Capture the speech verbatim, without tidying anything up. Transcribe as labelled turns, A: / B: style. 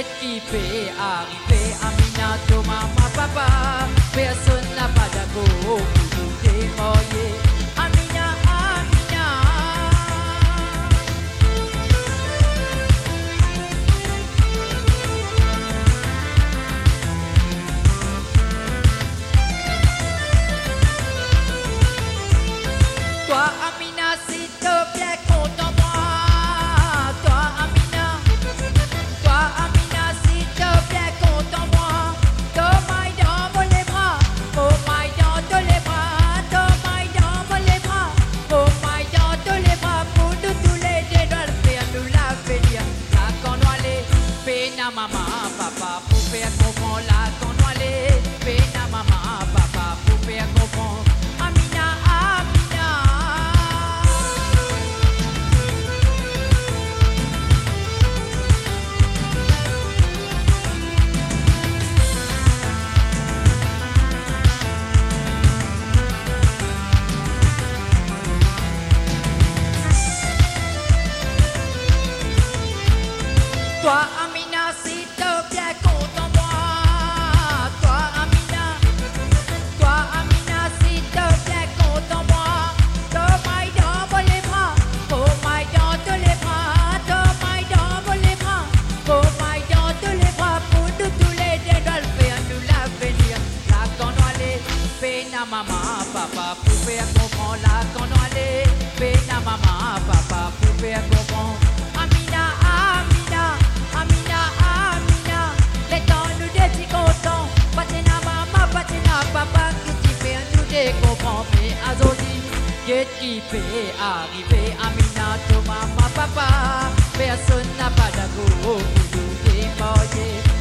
A: Qu'est-ce qui fait arriver Amina, ton maman, papa? Personne n'a pas d'accord pour nous témoigner. Amina, Amina. Toi, Amina, s'il te plaît, compte en moi. Toi, Amina. Toi, Amina, s'il te plaît, compte en moi. Tommaille dans les bras, oh my dans tous les bras. Tommaille dans les bras, oh my dans tous les bras. Pour nous tous les deux, nous faire nous la venir. Là qu'on doit aller, péna maman, papa, pour faire comprendre. Là qu'on doit aller, péna maman, papa, pour faire comprendre. Amina, Amina. Toi, Amina, s'il te plaît, compte en moi. Toi, Amina. Toi, Amina, s'il te plaît, compte en moi. Tommaille dans les bras, oh my dans tous les bras. Tommaille dans les bras, oh my dans tous les bras. Pour nous tous les deux, nous faire nous l'avenir. Là qu'on doit aller, péna maman, papa, pour faire comprendre. Là qu'on doit aller, péna maman, papa, pour faire comprendre. Amina, Amina. Amina, Amina, les temps nous dédient content. Patina maman, patina papa, qui fait nous décomprendre. Mais Azodi, qu'est-ce qui fait arriver Amina, ton maman, papa? Personne n'a pas d'accord pour nous démoyer.